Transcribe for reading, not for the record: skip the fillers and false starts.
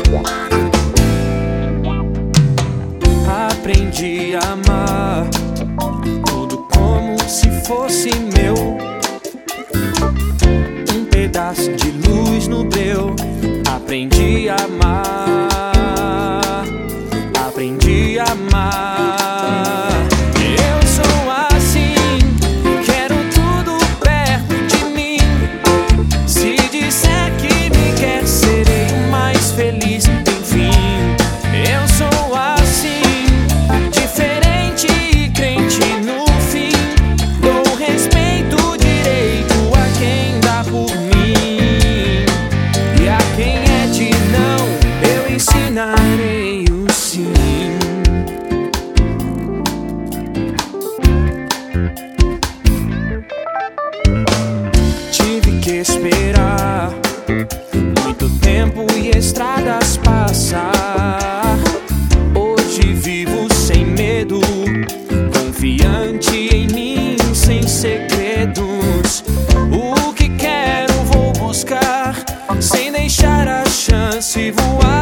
Aprendi a amar tudo como se fosse meu, um pedaço de luz no breu. Aprendi a amar, aprendi a amar. Eu sou assim, quero tudo perto de mim. Se disser que me quer, serei mais feliz. Enfim, eu sou assim, diferente e crente no fim. Dou respeito direito a quem dá por mim, e a quem é de não, eu ensinarei o sim. Tive que esperar muito tempo e estradas passar. Hoje vivo sem medo, confiante em mim, sem segredos. O que quero vou buscar, sem deixar a chance voar.